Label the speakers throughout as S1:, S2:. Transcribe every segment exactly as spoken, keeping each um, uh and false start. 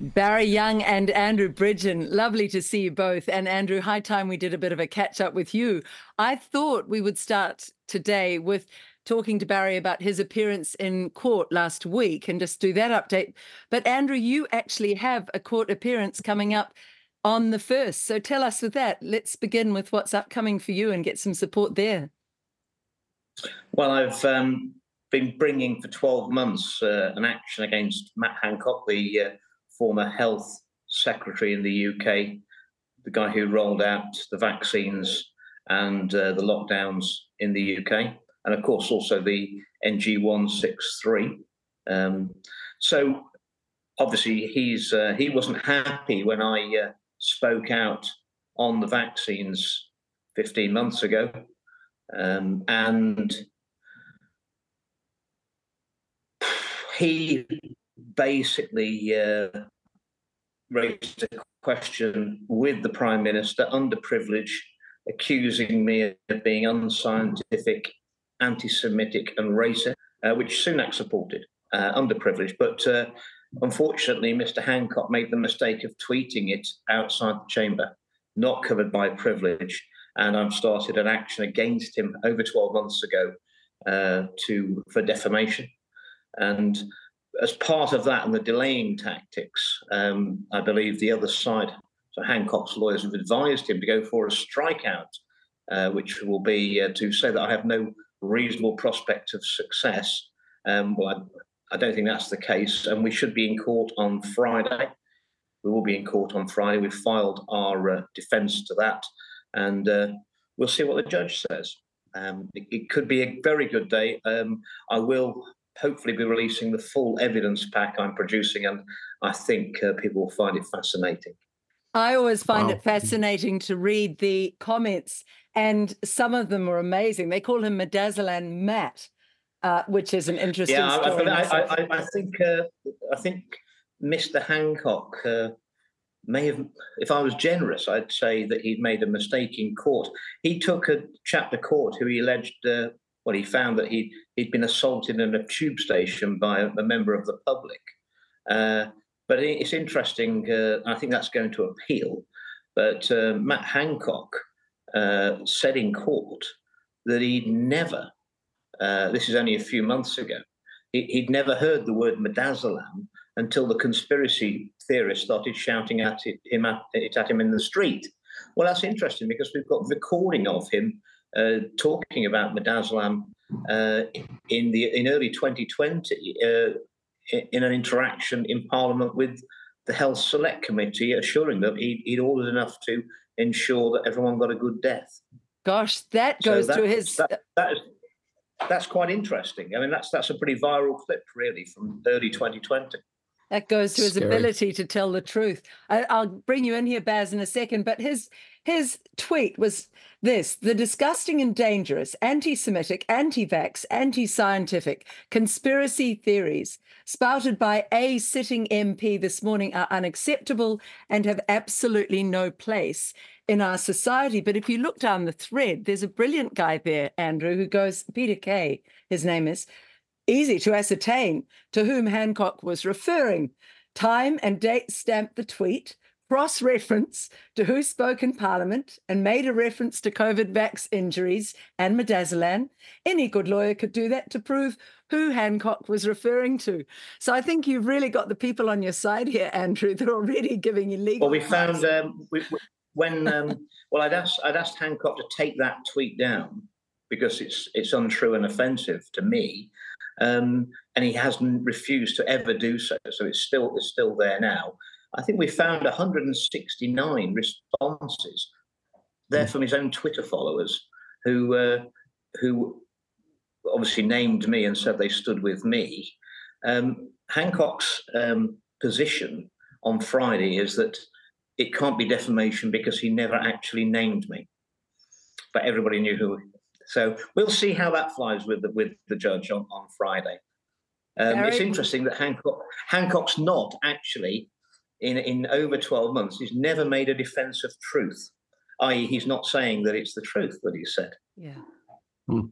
S1: Barry Young and Andrew Bridgen, lovely to see you both. And Andrew, high time we did a bit of a catch up with you. I thought we would start today with talking to Barry about his appearance in court last week and just do that update. But Andrew, you actually have a court appearance coming up on the first. So tell us with that. Let's begin with what's upcoming for you and get some support there.
S2: Well, I've um, been bringing for twelve months uh, an action against Matt Hancock, the uh, former health secretary in the U K, the guy who rolled out the vaccines and uh, the lockdowns in the U K, and of course also the N G one sixty-three. Um, so obviously he's uh, he wasn't happy when I uh, spoke out on the vaccines fifteen months ago, um, and he basically uh, raised a question with the Prime Minister, underprivileged, accusing me of being unscientific, anti-Semitic and racist, uh, which Sunak supported, uh, underprivileged. But uh, unfortunately, Mister Hancock made the mistake of tweeting it outside the chamber, not covered by privilege, and I've started an action against him over twelve months ago uh, to for defamation. And as part of that and the delaying tactics, um, I believe the other side, so Hancock's lawyers have advised him to go for a strikeout, uh, which will be uh, to say that I have no reasonable prospect of success. Um, well, I, I don't think that's the case, and we should be in court on Friday. We will be in court on Friday. We've filed our uh, defence to that, and uh, we'll see what the judge says. Um, it, it could be a very good day. Um, I will hopefully be releasing the full evidence pack I'm producing, and I think uh, people will find it fascinating.
S1: I always find
S3: Wow.
S1: it fascinating to read the comments, and some of them are amazing. They call him Midazolam Matt, uh, which is an interesting
S2: yeah,
S1: story.
S2: I, I, I, I think uh, I think Mister Hancock uh, may have, if I was generous, I'd say that he'd made a mistake in court. He took a chap to court who he alleged, uh, well, he found that he he'd been assaulted in a tube station by a, a member of the public. Uh, but it's interesting. Uh, I think that's going to appeal. But uh, Matt Hancock uh, said in court that he'd never. Uh, this is only a few months ago. He, he'd never heard the word midazolam until the conspiracy theorists started shouting at it, him at, it at him in the street. Well, that's interesting because we've got recording of him uh, talking about midazolam uh, in the in early twenty twenty uh, in an interaction in Parliament with the Health Select Committee, assuring them he'd, he'd ordered enough to ensure that everyone got a good death.
S1: Gosh, that goes
S2: so that,
S1: to his.
S2: That, that is, that's quite interesting. I mean, that's that's a pretty viral clip, really, from early twenty twenty.
S1: That goes to his
S3: Scary.
S1: ability to tell the truth. I, I'll bring you in here, Baz, in a second, but his his tweet was this: the disgusting and dangerous anti-Semitic, anti-vax, anti-scientific conspiracy theories spouted by a sitting M P this morning are unacceptable and have absolutely no place in our society. But if you look down the thread, there's a brilliant guy there, Andrew, who goes, Peter Kay, his name is, easy to ascertain to whom Hancock was referring. Time and date stamped the tweet, cross-reference to who spoke in Parliament and made a reference to COVID vax injuries and midazolam. Any good lawyer could do that to prove who Hancock was referring to. So I think you've really got the people on your side here, Andrew. They're already giving you legal
S2: Well, we
S1: advice.
S2: found um, we, we, when um, well, I'd asked I'd asked Hancock to take that tweet down because it's it's untrue and offensive to me. Um, and he hasn't refused to ever do so. So it's still it's still there now. I think we found one hundred sixty-nine responses there from his own Twitter followers who uh, who obviously named me and said they stood with me. Um, Hancock's um, position on Friday is that it can't be defamation because he never actually named me, but everybody knew who. So we'll see how that flies with the, with the judge on, on Friday. Um, it's interesting that Hancock Hancock's not actually, in, in over twelve months, he's never made a defence of truth, that is he's not saying that it's the truth that he said.
S1: Yeah.
S3: Hmm.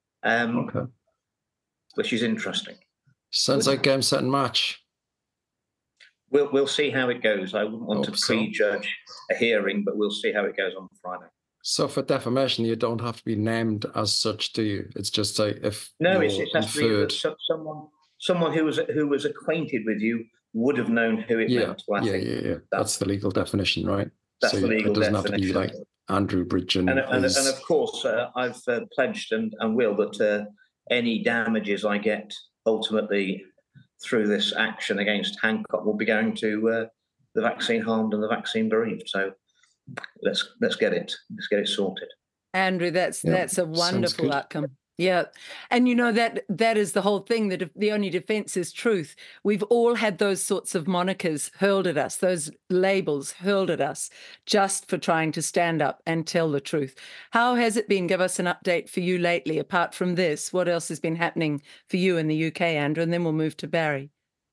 S2: Um,
S3: Okay.
S2: Which is interesting.
S3: Sounds like game, set, and match.
S2: We'll we'll see how it goes. I wouldn't want
S3: Hope
S2: to
S3: so.
S2: prejudge a hearing, but we'll see how it goes on Friday.
S3: So for defamation, you don't have to be named as such, do you? It's just like if
S2: No,
S3: you're
S2: it's it has to be
S3: inferred.
S2: that some, someone someone who was who was acquainted with you would have known who it
S3: Yeah,
S2: meant. Well, I
S3: yeah,
S2: think
S3: yeah, yeah. That's the legal definition, right?
S2: that's
S3: So
S2: the legal
S3: it doesn't have
S2: definition.
S3: to be like Andrew Bridgen
S2: And and,
S3: is.
S2: and of course, uh, I've uh, pledged and, and will that uh, any damages I get ultimately through this action against Hancock will be going to uh, the vaccine harmed and the vaccine bereaved. So let's let's get it let's get it sorted.
S1: Andrew, that's
S3: Yeah,
S1: that's a
S3: sounds
S1: wonderful
S3: good.
S1: outcome. Yeah. And you know that that is the whole thing, that if the only defense is truth. We've all had those sorts of monikers hurled at us, those labels hurled at us just for trying to stand up and tell the truth. How has it been? Give us an update for you lately. Apart from this, what else has been happening for you in the U K, Andrew? And then we'll move to Barry.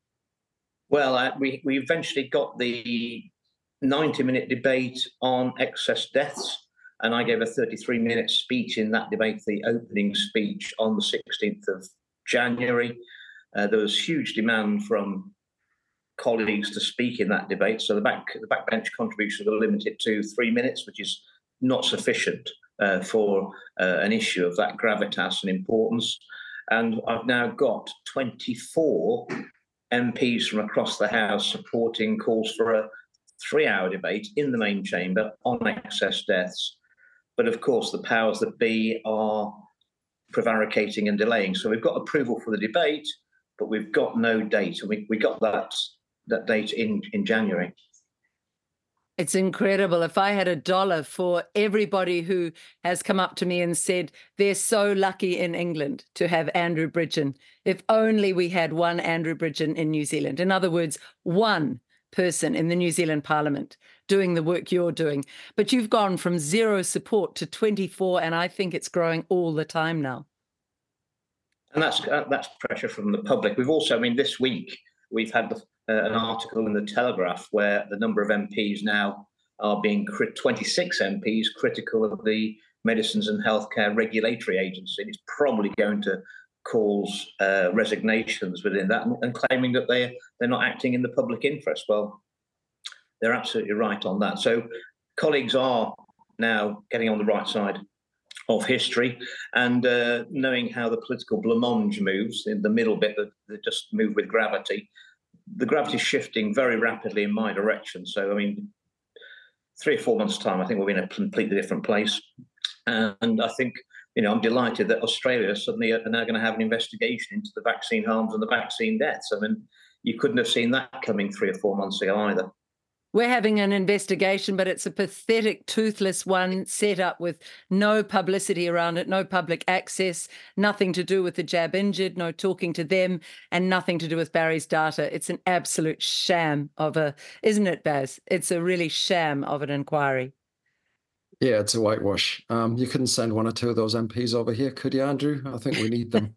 S2: Well, uh, we we eventually got the ninety minute debate on excess deaths, and I gave a thirty-three minute speech in that debate, the opening speech on the sixteenth of January. Uh, there was huge demand from colleagues to speak in that debate, so the back the backbench contributions were limited to three minutes, which is not sufficient uh, for uh, an issue of that gravitas and importance. And I've now got twenty-four M Ps from across the House supporting calls for a three-hour debate in the main chamber on excess deaths. But of course, the powers that be are prevaricating and delaying. So we've got approval for the debate, but we've got no date. And we, we got that, that date in, in January.
S1: It's incredible. If I had a dollar for everybody who has come up to me and said they're so lucky in England to have Andrew Bridgen, if only we had one Andrew Bridgen in New Zealand. In other words, one person in the New Zealand Parliament doing the work you're doing. But you've gone from zero support to twenty-four, and I think it's growing all the time now.
S2: And that's uh, that's pressure from the public. We've also, I mean, this week we've had uh, an article in the Telegraph where the number of M Ps now are being crit- twenty-six M Ps critical of the Medicines and Healthcare Regulatory Agency. It's probably going to cause uh, resignations within that, and, and claiming that they they're not acting in the public interest. Well, they're absolutely right on that. So colleagues are now getting on the right side of history, and uh, knowing how the political blancmange moves in the middle bit that, that just move with gravity. The gravity is shifting very rapidly in my direction. So, I mean, three or four months' time, I think we'll be in a completely different place. And I think, you know, I'm delighted that Australia suddenly are now going to have an investigation into the vaccine harms and the vaccine deaths. I mean, you couldn't have seen that coming three or four months ago either.
S1: We're having an investigation, but it's a pathetic, toothless one set up with no publicity around it, no public access, nothing to do with the jab injured, no talking to them, and nothing to do with Barry's data. It's an absolute sham of a, isn't it, Baz? It's a really sham of an inquiry.
S3: Yeah, it's a whitewash. Um, you couldn't send one or two of those M Ps over here, could you, Andrew? I think we need them.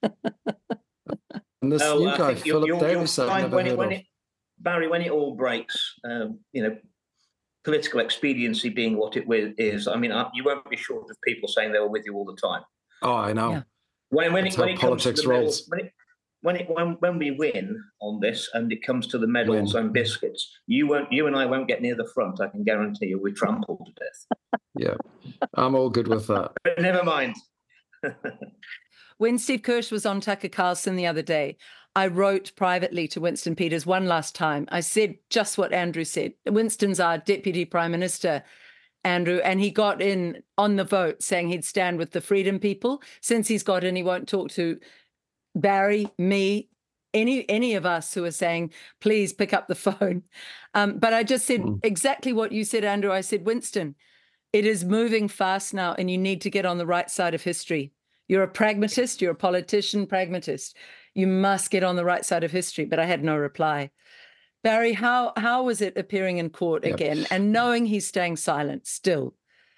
S3: And this
S2: Oh,
S3: new
S2: I
S3: guy,
S2: think you'll,
S3: Philip
S2: you'll,
S3: Davis,
S2: you'll
S3: I've
S2: find
S3: never
S2: when
S3: heard
S2: it, when
S3: of.
S2: it, Barry, when it all breaks, um, you know, political expediency being what it is, I mean, you won't be short of people saying they were with you all the time.
S3: Oh, I know.
S1: Yeah.
S2: When, when
S3: That's
S2: it, when
S3: how
S2: it comes to
S3: politics
S2: the medals,
S3: rolls.
S2: when it, when it when when we win on this, and it comes to the medals
S3: Win.
S2: and biscuits, you won't, you and I won't get near the front. I can guarantee you, we're trampled to death.
S3: Yeah, I'm all good with that.
S2: But never mind.
S1: When Steve Kirsch was on Tucker Carlson the other day, I wrote privately to Winston Peters one last time. I said just what Andrew said. Winston's our Deputy Prime Minister, Andrew, and he got in on the vote saying he'd stand with the Freedom people. Since he's got in, he won't talk to Barry, me, any any of us who are saying, please pick up the phone. Um, but I just said mm. exactly what you said, Andrew. I said, Winston, it is moving fast now, and you need to get on the right side of history. You're a pragmatist, you're a politician, pragmatist. You must get on the right side of history. But I had no reply. Barry, how how was it appearing in court
S3: Yep.
S1: again and knowing he's staying silent still?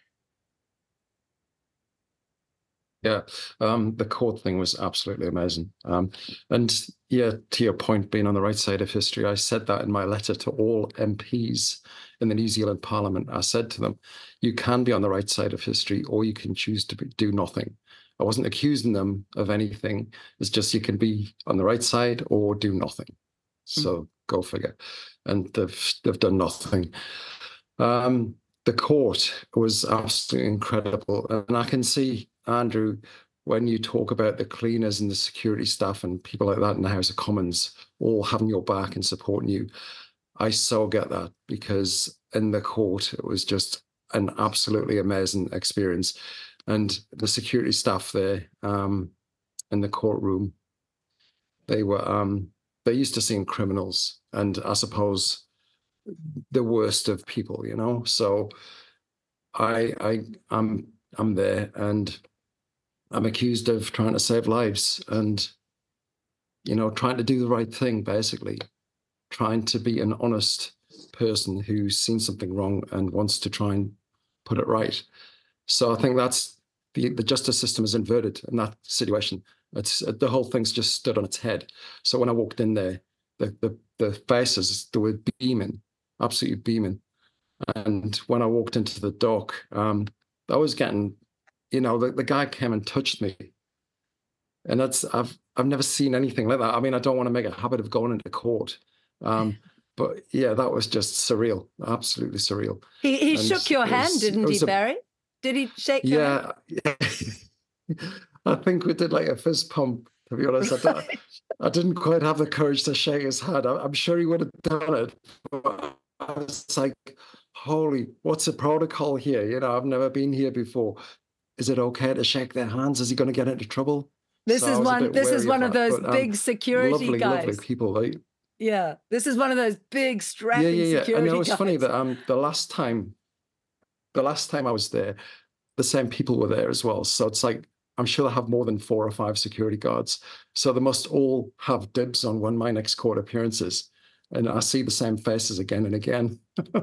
S3: Yeah, um, the court thing was absolutely amazing. Um, and yeah, to your point, being on the right side of history, I said that in my letter to all M Ps in the New Zealand Parliament. I said to them, you can be on the right side of history, or you can choose to be, do nothing. I wasn't accusing them of anything. It's just you can be on the right side or do nothing. So mm. go figure. And they've they've done nothing. Um, the court was absolutely incredible, and I can see, Andrew, when you talk about the cleaners and the security staff and people like that in the House of Commons all having your back and supporting you. I so get that, because in the court it was just an absolutely amazing experience, and the security staff there um, in the courtroom, they were um, they're used to seeing criminals, and I suppose the worst of people, you know. So I I I'm I'm there, and I'm accused of trying to save lives, and you know, trying to do the right thing, basically, trying to be an honest person who's seen something wrong and wants to try and put it right. So I think that's the the justice system is inverted in that situation. It's the whole thing's just stood on its head. So when I walked in there, the the the faces, they were beaming, absolutely beaming. And when I walked into the dock, um, I was getting, you know, the, the guy came and touched me. And that's, I've I've never seen anything like that. I mean, I don't want to make a habit of going into court. Um, but yeah, that was just surreal, absolutely surreal.
S1: He he and shook your hand, was, didn't he, a, Barry? Did he shake
S3: yeah,
S1: your hand?
S3: Yeah. I think we did like a fist pump, to be honest. Right. I, don't, I didn't quite have the courage to shake his hand. I, I'm sure he would have done it. But I was like, holy, what's the protocol here? You know, I've never been here before. Is it okay to shake their hands? Is he going to get into trouble?
S1: This so is one. This is one of, of those but, um, big security
S3: lovely,
S1: guys.
S3: Lovely people, right?
S1: Yeah, this is one of those big strapping
S3: yeah, yeah, yeah.
S1: security
S3: And it was
S1: guys.
S3: funny that um the last time, the last time I was there, the same people were there as well. So it's like, I'm sure they have more than four or five security guards. So they must all have dibs on when my next court appearance is. And I see the same faces again and again.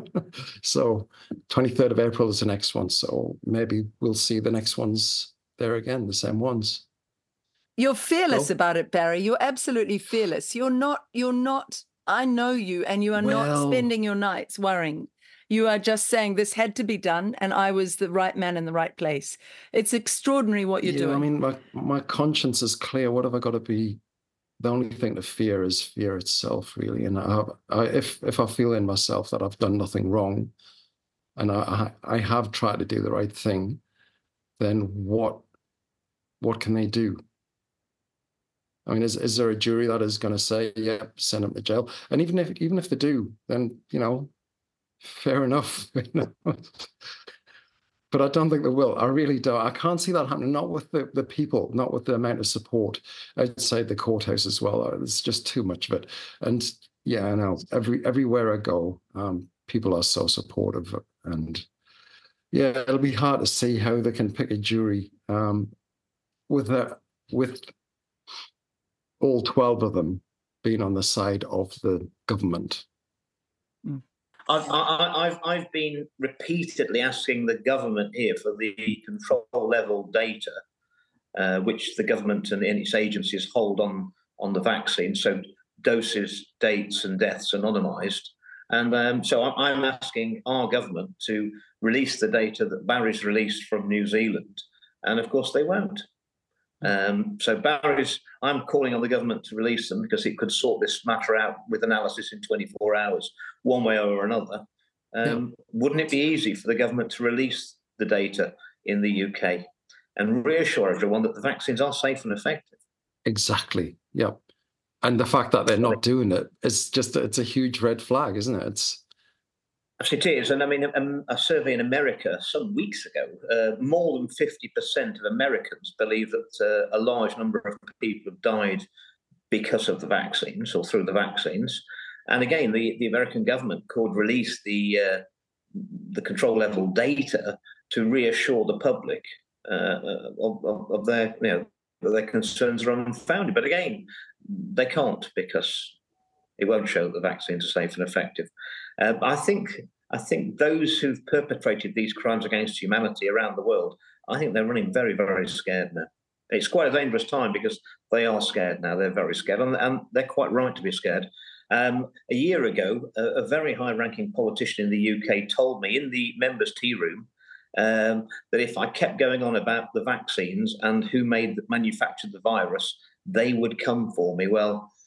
S3: So twenty-third of April is the next one. So maybe we'll see the next ones there again, the same ones.
S1: You're fearless
S3: so,
S1: about it, Barry. You're absolutely fearless. You're not, you're not, I know you, and you are well, not spending your nights worrying. You are just saying this had to be done, and I was the right man in the right place. It's extraordinary what you're
S3: yeah,
S1: doing.
S3: I mean, my, my conscience is clear. What have I got to be? The only thing to fear is fear itself, really. And I, I, if if I feel in myself that I've done nothing wrong, and I, I have tried to do the right thing, then what what can they do? I mean, is is there a jury that is going to say, yeah, send them to jail? And even if even if they do, then you know, fair enough. You know? But I don't think they will. I really don't. I can't see that happening, not with the, the people, not with the amount of support outside the courthouse as well. There's just too much of it. And yeah, I know, every everywhere I go, um, people are so supportive. And yeah, it'll be hard to see how they can pick a jury um, with a, with all twelve of them being on the side of the government.
S2: Mm. I've, I've, I've been repeatedly asking the government here for the control level data, uh, which the government and its agencies hold on, on the vaccine, so doses, dates and deaths anonymised. And um, so I'm asking our government to release the data that Barry's released from New Zealand. And of course they won't. Um, so Barry's, I'm calling on the government to release them because it could sort this matter out with analysis in twenty-four hours, one way or another. Um, yeah. Wouldn't it be easy for the government to release the data in the U K and reassure everyone that the vaccines are safe and effective?
S3: Exactly. Yeah. And the fact that they're not doing it is just, it's a huge red flag, isn't it? It's
S2: It is. And I mean, a, a survey in America some weeks ago, uh, more than fifty percent of Americans believe that uh, a large number of people have died because of the vaccines or through the vaccines. And again, the, the American government could release the uh, the control level data to reassure the public uh, of, of, of their, you know, their concerns are unfounded. But again, they can't because it won't show that the vaccines are safe and effective. Uh, I think I think those who've perpetrated these crimes against humanity around the world, I think they're running very, very scared now. It's quite a dangerous time because they are scared now. They're very scared, and, and they're quite right to be scared. Um, a year ago, a, a very high-ranking politician in the U K told me in the members' tea room um, that if I kept going on about the vaccines and who made manufactured the virus, they would come for me. Well,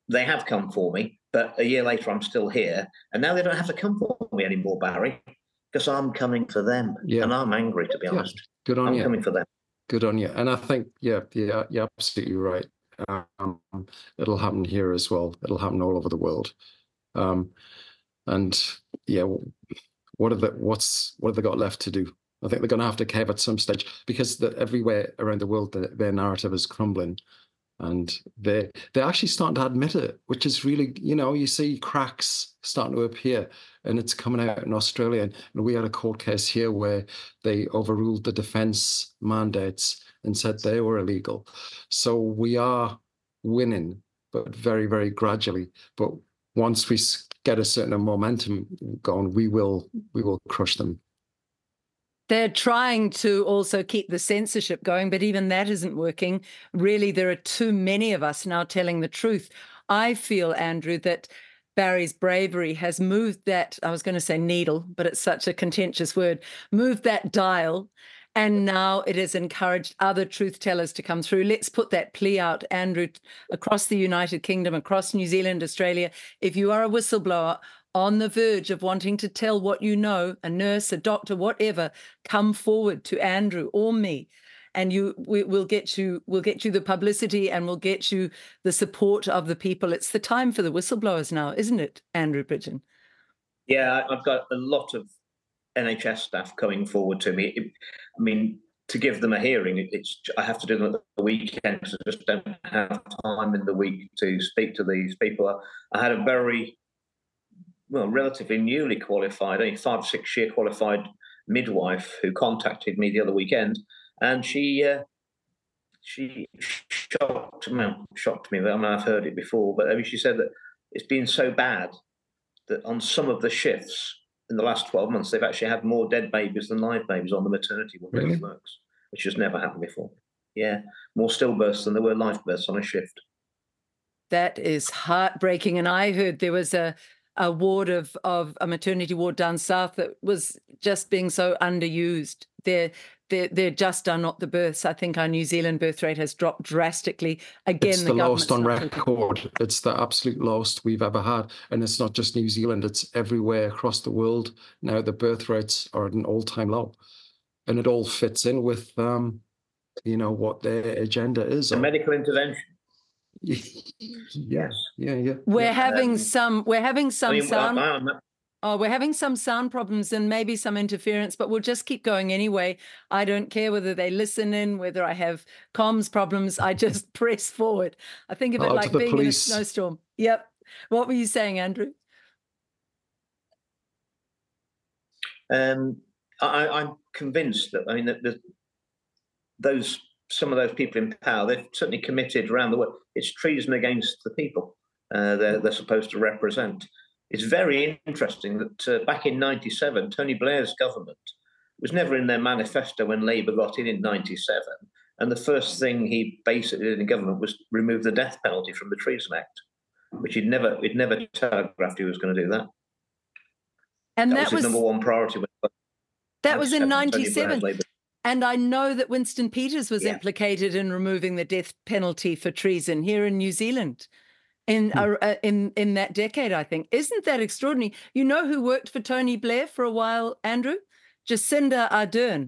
S2: they have come for me, but a year later I'm still here, and now they don't have to come for me anymore, Barry, because I'm coming for them,
S3: Yeah.
S2: and I'm angry, to be
S3: Yeah.
S2: honest.
S3: Good on
S2: I'm
S3: you.
S2: coming for them.
S3: Good on you. And I think, yeah, yeah, you're absolutely right. Um, it'll happen here as well. It'll happen all over the world. Um, and yeah, what are the what's what have they got left to do? I think they're going to have to cave at some stage, because the, everywhere around the world, the, their narrative is crumbling, and they they're actually starting to admit it, which is really, you know, you see cracks starting to appear, and it's coming out in Australia. And, and we had a court case here where they overruled the defence mandates and said they were illegal. So we are winning, but very, very gradually. But once we get a certain momentum going, we will we will crush them.
S1: They're trying to also keep the censorship going, but even that isn't working. Really, there are too many of us now telling the truth. I feel, Andrew, that Barry's bravery has moved that, I was going to say needle, but it's such a contentious word, moved that dial, and now it has encouraged other truth tellers to come through. Let's put that plea out, Andrew, across the United Kingdom, across New Zealand, Australia. If you are a whistleblower on the verge of wanting to tell what you know, a nurse, a doctor, whatever, come forward to Andrew or me, and you we, we'll get you we'll get you the publicity, and we'll get you the support of the people. It's the time for the whistleblowers now, isn't it, Andrew Bridgen?
S2: Yeah, I've got a lot of N H S staff coming forward to me. It, I mean, to give them a hearing, it's I have to do them at the weekend, because I just don't have time in the week to speak to these people. I had a very well, relatively newly qualified, only five, six year qualified midwife who contacted me the other weekend, and she uh, she shocked me, shocked me. I mean, I've heard it before, but I mean, she said that it's been so bad that on some of the shifts in the last twelve months, they've actually had more dead babies than live babies on the maternity ward.
S3: Really?
S2: Works, which has never happened before. Yeah, more stillbirths than there were live births on a shift.
S1: That is heartbreaking. And I heard there was a a ward of of a maternity ward down south that was just being so underused. There, there, there just are not the births. I think our New Zealand birth rate has dropped drastically. Again,
S3: it's the,
S1: the
S3: lowest on
S1: not
S3: record. Talking. It's the absolute lowest we've ever had, and it's not just New Zealand. It's everywhere across the world now. The birth rates are at an all-time low, and it all fits in with, um, you know, what their agenda is.
S2: The medical intervention.
S3: Yes.
S2: Yeah,
S3: yeah.
S1: We're
S2: yeah.
S1: having
S2: Um,
S1: some. We're having some
S2: I mean,
S1: sound.
S2: I, I,
S1: Oh, we're having some sound problems and maybe some interference, but we'll just keep going anyway. I don't care whether they listen in, whether I have comms problems. I just press forward. I think of it
S3: Oh,
S1: like being
S3: police.
S1: in a snowstorm. Yep. What were you saying, Andrew?
S2: Um, I, I'm convinced that, I mean, that the, those some of those people in power, they've certainly committed around the world. It's treason against the people uh, they're, they're supposed to represent. It's very interesting that uh, back in ninety-seven, Tony Blair's government was never in their manifesto when Labour got in in ninety-seven. And the first thing he basically did in government was remove the death penalty from the Treason Act, which he'd never, he'd never telegraphed he was going to do that.
S1: And
S2: that,
S1: that
S2: was
S1: was
S2: his number one priority. When
S1: that was in ninety-seven.
S2: Labour.
S1: And I know that Winston Peters was
S2: Yeah.
S1: implicated in removing the death penalty for treason here in New Zealand. In
S3: Hmm.
S1: uh, in in that decade, I think. Isn't that extraordinary? You know who worked for Tony Blair for a while, Andrew? Jacinda Ardern.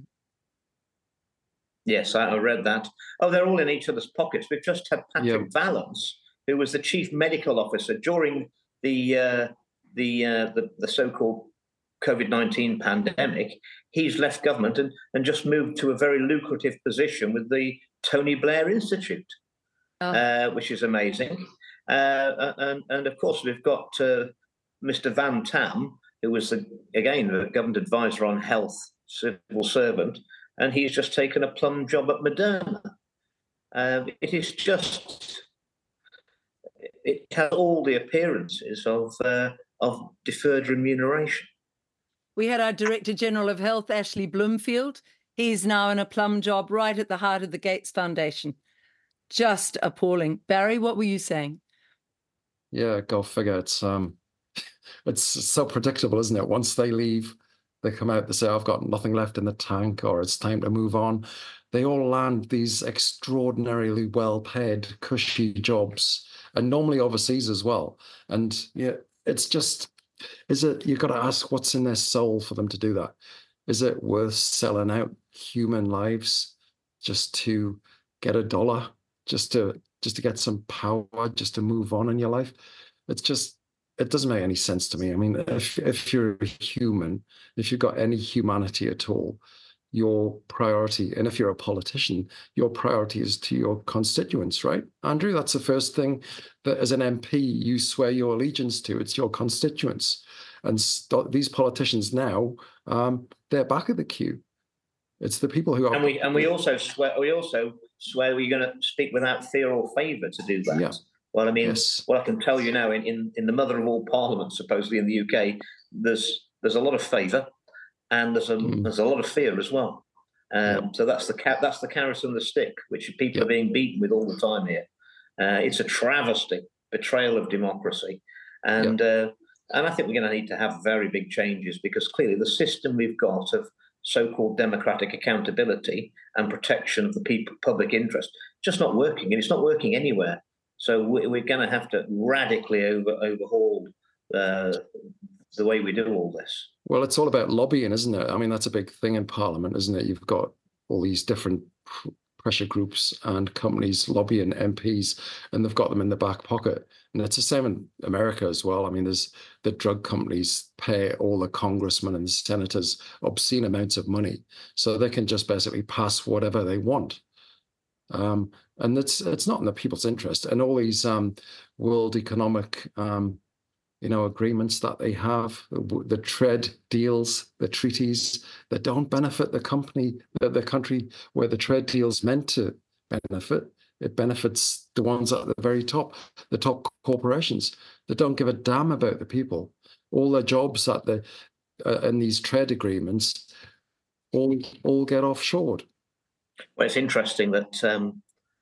S2: Yes, I, I read that. Oh, they're all in each other's pockets. We've just had Patrick
S3: Yeah.
S2: Vallance, who was the chief medical officer during the uh, the, uh, the the so-called COVID nineteen pandemic. He's left government and, and just moved to a very lucrative position with the Tony Blair Institute,
S1: Oh.
S2: uh, which is amazing. Uh, and, and of course, we've got uh, Mister Van Tam, who was, the, again, the government advisor on health, civil servant, and he's just taken a plum job at Moderna. Uh, it is just, it has all the appearances of uh, of deferred remuneration.
S1: We had our Director General of Health, Ashley Bloomfield. He's now in a plum job right at the heart of the Gates Foundation. Just appalling. Barry, what were you saying?
S3: Yeah, go figure. It's um, it's so predictable, isn't it? Once they leave, They come out, they say, I've got nothing left in the tank, or it's time to move on. They all land these extraordinarily well-paid, cushy jobs, and normally overseas as well. And yeah, it's just, is it, you've got to ask what's in their soul for them to do that. Is it worth selling out human lives just to get a dollar, just to just to get some power, just to move on in your life? It's just, it doesn't make any sense to me. I mean, if if you're a human, if you've got any humanity at all, your priority, and if you're a politician, your priority is to your constituents, right? Andrew, that's the first thing that as an M P you swear your allegiance to. It's your constituents. And st- these politicians now, um, they're back of the queue. It's the people who are.
S2: And we and we also swear we also swear we're going to speak without fear or favour to do that.
S3: Yeah.
S2: Well, I mean,
S3: Yes.
S2: what I can tell you now, in, in, in the mother of all parliaments, supposedly in the U K, there's there's a lot of favour, and there's a
S3: Mm.
S2: there's a lot of fear as well. Um,
S3: Yeah.
S2: So that's the ca- that's the carrot and the stick, which people
S3: Yeah.
S2: are being beaten with all the time here. Uh, it's a travesty, betrayal of democracy, and uh, and I think we're going to need to have very big changes, because clearly the system we've got of so-called democratic accountability and protection of the people, public interest, just not working, and it's not working anywhere. So we- we're going to have to radically over, overhaul uh, the way we do all this.
S3: Well, it's all about lobbying, isn't it? I mean, that's a big thing in Parliament, isn't it? You've got all these different pr- pressure groups and companies lobbying M Ps, and they've got them in the back pocket. And it's the same in America as well. I mean, there's the drug companies pay all the congressmen and senators obscene amounts of money, so they can just basically pass whatever they want. Um, and it's it's not in the people's interest. And all these um, world economic um, you know, agreements that they have, the, the trade deals, the treaties that don't benefit the company, the, the country where the trade deal's meant to benefit. It benefits the ones at the very top, the top corporations that don't give a damn about the people. All their jobs at the uh, in these trade agreements all all get offshored.
S2: Well, it's interesting that um,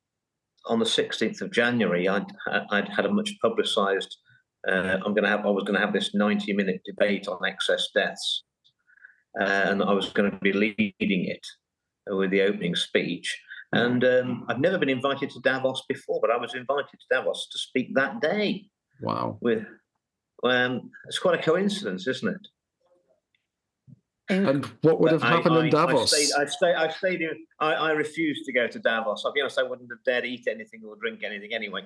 S2: on the sixteenth of January, I'd I'd had a much publicised. Uh, I'm going to have. I was going to have this ninety-minute debate on excess deaths, uh, and I was going to be leading it with the opening speech. And um, I've never been invited to Davos before, but I was invited to Davos to speak that day.
S3: Wow!
S2: With, um, it's quite a coincidence, isn't it?
S3: And what would have
S2: I,
S3: happened
S2: I,
S3: in Davos?
S2: I stayed. I stayed. I stayed in. I, I refused to go to Davos. I'll be honest. I wouldn't have dared eat anything or drink anything anyway.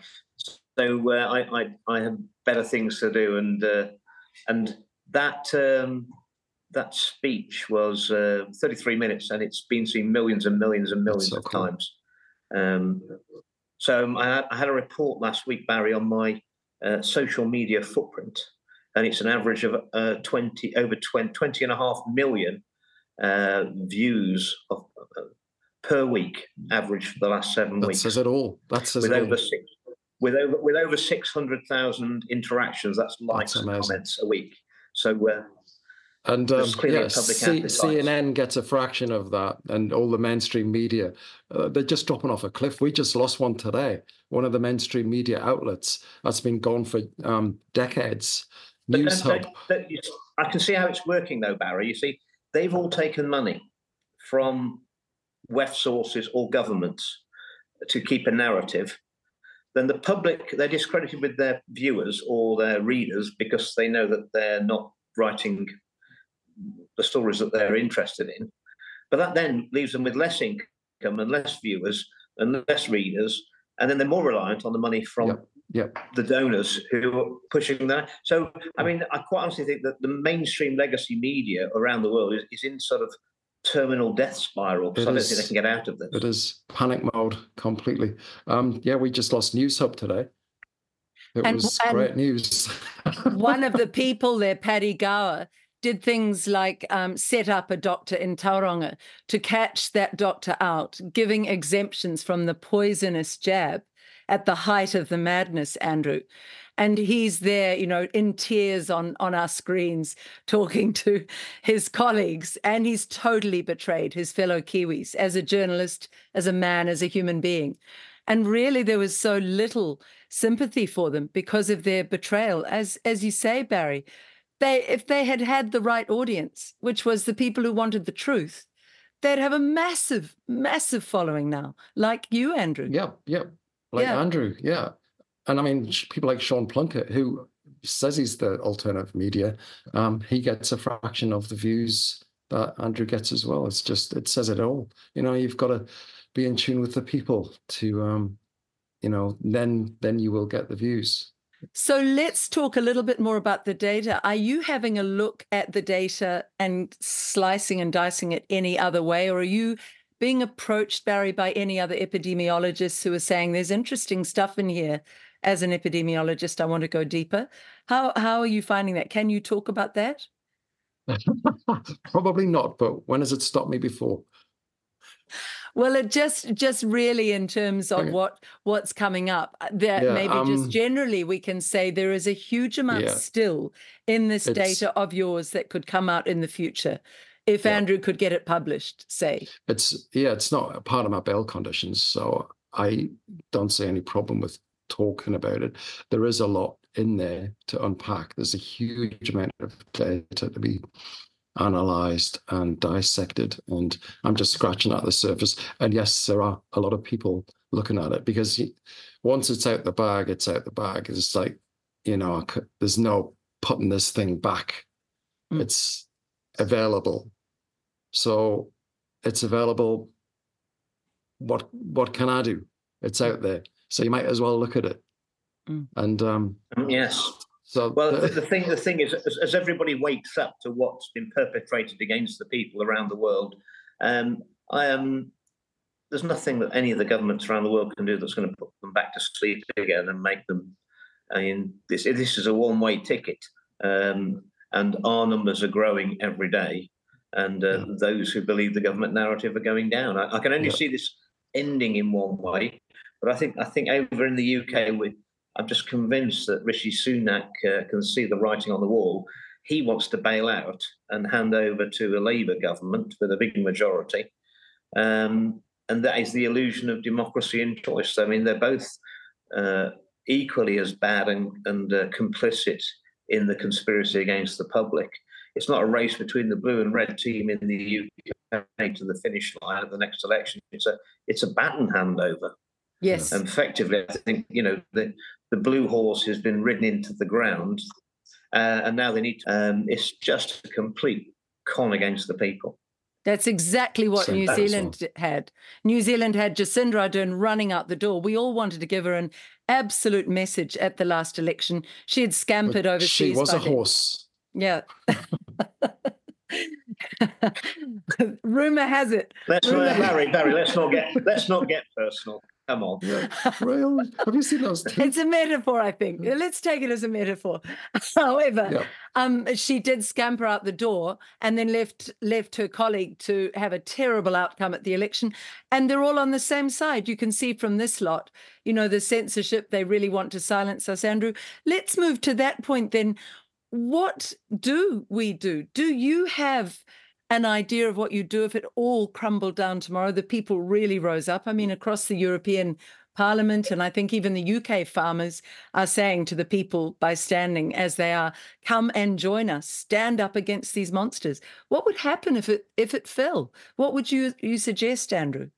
S2: So uh, I, I, I had better things to do, and uh, and that um, that speech was uh, thirty-three minutes, and it's been seen millions and millions and millions
S3: so
S2: of
S3: cool.
S2: times. Um, so I had, I had a report last week, Barry, on my uh, social media footprint. And it's an average of uh, twenty over twenty, twenty and a half million uh, views of, uh, per week, average for the last seven
S3: that
S2: weeks.
S3: That says it all. That says
S2: with
S3: it
S2: over
S3: all.
S2: six, with over with over six hundred thousand interactions. That's likes
S3: That's
S2: and
S3: amazing.
S2: comments a week. So uh,
S3: and um,
S2: there's clearly
S3: yeah,
S2: a public
S3: C-
S2: appetite.
S3: C N N gets a fraction of that, and all the mainstream media, uh, they're just dropping off a cliff. We just lost one today. One of the mainstream media outlets that's been gone for um, decades.
S2: But
S3: News
S2: don't-
S3: Hub.
S2: don't- don't- I can see how it's working, though, Barry. You see, they've all taken money from W E F sources or governments to keep a narrative. Then the public, they're discredited with their viewers or their readers because they know that they're not writing the stories that they're interested in. But that then leaves them with less income and less viewers and less readers, and then they're more reliant on the money from
S3: Yep. Yep.
S2: the donors who are pushing that. So, I mean, I quite honestly think that the mainstream legacy media around the world is, is in sort of terminal death spiral, because I don't
S3: is.
S2: think they can get out of this.
S3: It is panic mode completely. Um, yeah, we just lost News Hub today. It
S1: And-
S3: was
S1: and-
S3: great news.
S1: One of the people there, Paddy Gower, did things like um, set up a doctor in Tauranga to catch that doctor out, giving exemptions from the poisonous jab at the height of the madness, Andrew. And he's there, you know, in tears on, on our screens, talking to his colleagues. And he's totally betrayed his fellow Kiwis as a journalist, as a man, as a human being. And really, there was so little sympathy for them because of their betrayal. As, as you say, Barry, they if they had had the right audience, which was the people who wanted the truth, they'd have a massive, massive following now, like you, Andrew.
S3: Yeah, yeah, like
S1: Yeah.
S3: Andrew, yeah. And I mean, people like Sean Plunkett, who says he's the alternative media, um, he gets a fraction of the views that Andrew gets as well. It's just, it says it all. You know, you've got to be in tune with the people to, um, you know, then then you will get the views.
S1: So let's talk a little bit more about the data. Are you having a look at the data and slicing and dicing it any other way, or are you being approached, Barry, by any other epidemiologists who are saying there's interesting stuff in here? As an epidemiologist, I want to go deeper. How how are you finding that? Can you talk about that?
S3: Probably not, but when has it stopped me before?
S1: Well, it just just really in terms of
S3: Okay.
S1: what what's coming up, that
S3: Yeah,
S1: maybe
S3: um,
S1: just generally we can say there is a huge amount
S3: Yeah.
S1: still in this
S3: It's-
S1: data of yours that could come out in the future if
S3: Yeah.
S1: Andrew could get it published, say.
S3: It's, yeah, it's not a part of my bail conditions, so I don't see any problem with talking about it. There is a lot in there to unpack. There's a huge amount of data to be analyzed and dissected, and I'm just scratching at the surface. And yes, there are a lot of people looking at it, because once it's out the bag, it's out the bag. It's like, you know, there's no putting this thing back.
S1: Mm.
S3: It's available. So it's available. What what can I do? It's out there. So you might as well look at it.
S1: Mm.
S3: And um,
S2: Yes.
S3: so
S2: Well,
S3: the,
S2: the, the thing the thing is, as, as everybody wakes up to what's been perpetrated against the people around the world, um, I am. Um, there's nothing that any of the governments around the world can do that's going to put them back to sleep again and make them. I mean, this this is a one-way ticket, um, and our numbers are growing every day, and uh,
S3: Yeah.
S2: those who believe the government narrative are going down. I, I can only
S3: Yeah.
S2: see this ending in one way, but I think I think over in the U K, we, I'm just convinced that Rishi Sunak uh, can see the writing on the wall. He wants to bail out and hand over to a Labour government with a big majority. Um, and that is the illusion of democracy and choice. I mean, they're both uh, equally as bad and, and uh, complicit in the conspiracy against the public. It's not a race between the blue and red team in the U K to the finish line of the next election. It's a it's a baton handover.
S1: Yes.
S2: And effectively, I think, you know, the, the blue horse has been ridden into the ground, uh, and now they need to, um, it's just a complete con against the people.
S1: That's exactly what
S3: Same
S1: New
S3: as
S1: Zealand
S3: well.
S1: had. New Zealand had Jacinda Ardern running out the door. We all wanted to give her an absolute message at the last election. She had scampered
S3: but
S1: overseas.
S3: she was
S1: by
S3: a
S1: then.
S3: horse.
S1: Yeah. Rumor has it.
S2: Let's
S1: Rumor-
S2: not, Barry, Barry, let's not get let's not get personal. Come on.
S3: Yeah. Well, have you seen those?
S1: It's a metaphor, I think. Let's take it as a metaphor. However,
S3: Yeah.
S1: um, she did scamper out the door and then left left her colleague to have a terrible outcome at the election. And they're all on the same side. You can see from this lot, you know, the censorship, they really want to silence us, Andrew. Let's move to that point then. What do we do? Do you have an idea of what you do if it all crumbled down tomorrow? The people really rose up. I mean, across the European Parliament, and I think even the U K farmers are saying to the people by standing as they are, come and join us, stand up against these monsters. What would happen if it if it fell? What would you you suggest, Andrew?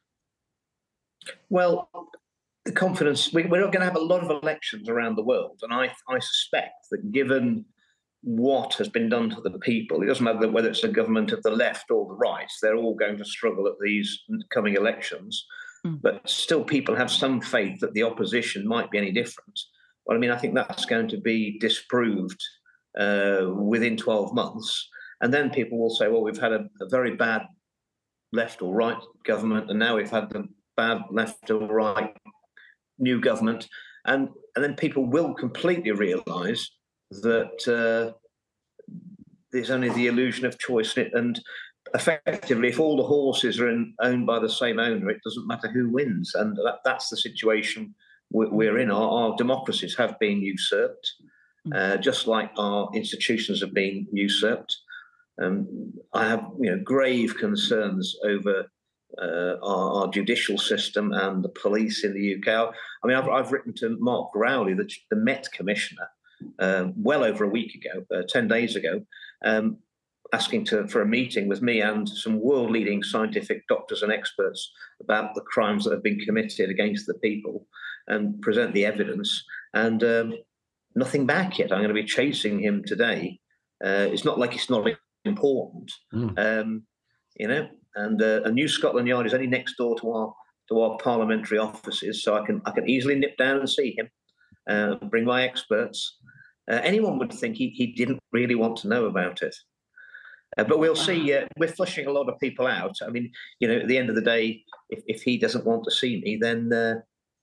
S2: Well, the confidence, we, we're not going to have a lot of elections around the world. And I, I suspect that given what has been done to the people, it doesn't matter whether it's a government of the left or the right, they're all going to struggle at these coming elections. Mm. But still, people have some faith that the opposition might be any different. Well, I mean, I think that's going to be disproved uh, within twelve months. And then people will say, well, we've had a, a very bad left or right government, and now we've had the bad left or right new government. And, and then people will completely realise that uh, there's only the illusion of choice. And effectively, if all the horses are in, owned by the same owner, it doesn't matter who wins. And that, that's the situation we're in. Our, our democracies have been usurped, uh, just like our institutions have been usurped. Um, I have, you know, grave concerns over uh, our, our judicial system and the police in the U K. I mean, I've, I've written to Mark Rowley, the, the Met Commissioner, uh, well over a week ago, uh, ten days ago, um, asking to, for a meeting with me and some world-leading scientific doctors and experts about the crimes that have been committed against the people and present the evidence. And um, nothing back yet. I'm going to be chasing him today. Uh, it's not like it's not important, mm. um, you know. And uh, a New Scotland Yard is only next door to our to our parliamentary offices, so I can I can easily nip down and see him, uh, bring my experts. Uh, anyone would think he he didn't really want to know about it. Uh, but we'll see. Uh, we're flushing a lot of people out. I mean, you know, at the end of the day, if, if he doesn't want to see me, then uh,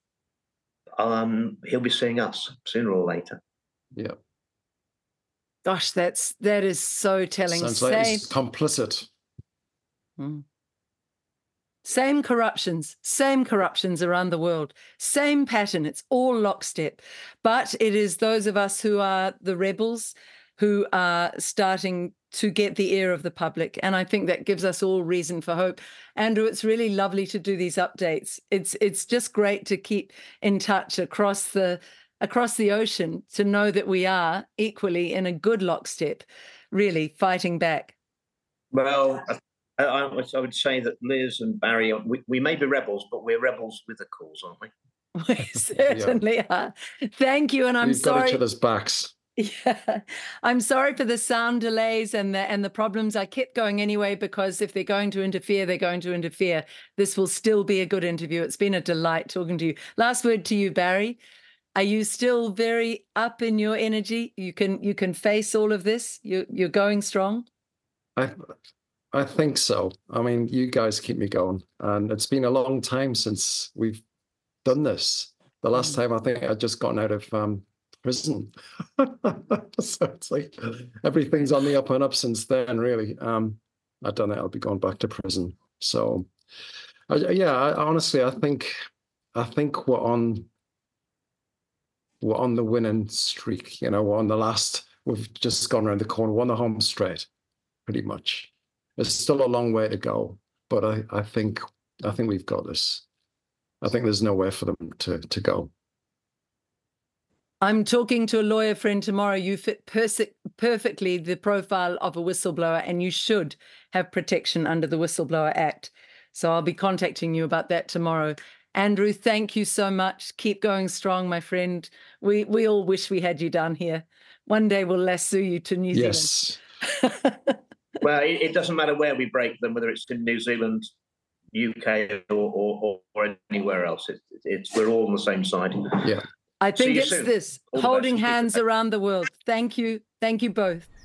S2: um, he'll be seeing us sooner or later.
S3: Yeah.
S1: Gosh, that's that is so telling.
S3: Sounds like he's complicit.
S1: Hmm. Same corruptions, same corruptions around the world, same pattern. It's all lockstep. But it is those of us who are the rebels who are starting to get the ear of the public. And I think that gives us all reason for hope. Andrew, it's really lovely to do these updates. It's it's just great to keep in touch across the across the ocean, to know that we are equally in a good lockstep, really fighting back.
S2: Well, I, I, I would say that Liz and Barry, we, we may be rebels, but we're rebels with a cause, aren't we?
S1: We certainly yeah. are. Thank you. And I'm
S3: We've
S1: sorry.
S3: We've got each other's backs.
S1: Yeah, I'm sorry for the sound delays and the and the problems. I kept going anyway, because if they're going to interfere, they're going to interfere. This will still be a good interview. It's been a delight talking to you. Last word to you, Barry. Are you still very up in your energy? You can you can face all of this. You you're going strong.
S3: I I think so. I mean, you guys keep me going, and it's been a long time since we've done this. The last mm. time I think I'd just gotten out of um, prison. So it's like everything's on the up and up since then, really. Um, I don't know. I'll be going back to prison. So, I, yeah, I, honestly, I think, I think we're on, we're on the winning streak. You know, we're on the last. We've just gone around the corner, we're on the home straight, pretty much. There's still a long way to go, but I, I think, I think we've got this. I think there's nowhere for them to to go.
S1: I'm talking to a lawyer friend tomorrow. You fit perfectly the profile of a whistleblower, and you should have protection under the Whistleblower Act. So I'll be contacting you about that tomorrow. Andrew, thank you so much. Keep going strong, my friend. We we all wish we had you down here. One day we'll lasso you to New
S3: yes.
S1: Zealand.
S2: Well, it, it doesn't matter where we break them, whether it's in New Zealand, U K, or or, or anywhere else. It's, it's we're all on the same side.
S3: Yeah.
S1: I think it's
S2: soon.
S1: this,
S2: All
S1: holding hands around the world. Thank you. Thank you both.